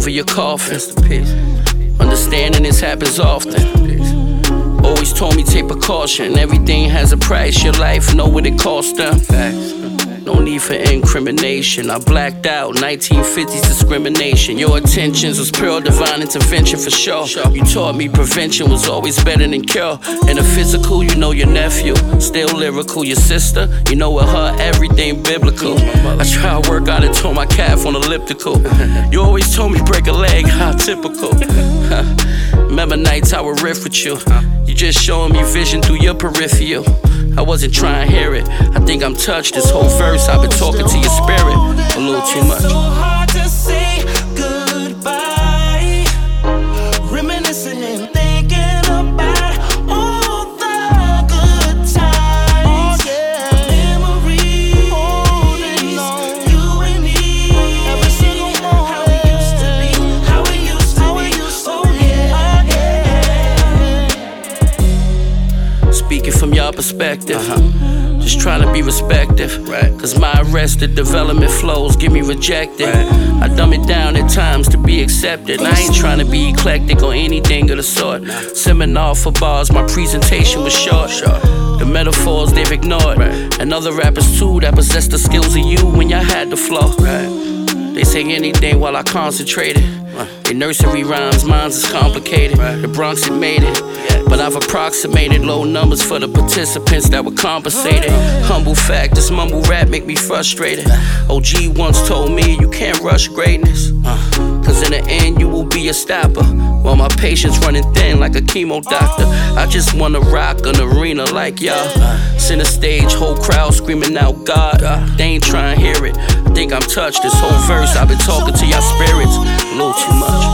over your coffin. Understanding this happens often. Always told me take precaution. Everything has a price. Your life, know what it cost them. No need for incrimination. I blacked out 1950s discrimination. Your attentions was pure divine intervention for sure. You taught me prevention was always better than cure. In the physical, you know your nephew. Still lyrical, your sister. You know with her, everything biblical. I try to work out and tore my calf on elliptical. You always told me break a leg, how typical. Remember nights I would riff with you. You just showing me vision through your peripheral. I wasn't trying to hear it. I think I'm touched. This whole verse I've been talking to your spirit a little too much. It's so hard to say goodbye. Reminiscing and thinking about all the good times. Memories holding on. You and me. Every single moment. How we used to be. How we used to be. Oh yeah. Speaking from your perspective, just trying to be respective. Cause my arrested development flows get me rejected. I dumb it down at times to be accepted. I ain't trying to be eclectic or anything of the sort. Seminar for bars, my presentation was short. The metaphors they've ignored. And other rappers too that possess the skills of you when y'all had the flow. They say anything while I concentrated. They nursery rhymes, mine's is complicated. The Bronx had made it, but I've approximated low numbers for the participants that were compensated. Humble fact, this mumble rap make me frustrated. OG once told me you can't rush greatness, cause in the end you will be a stopper. While my patience running thin like a chemo doctor. I just wanna rock an arena like y'all. Center stage, whole crowd screaming out God. They ain't trying to hear it. I think I'm touched. This whole verse I've been talking to y'all spirits a little too much.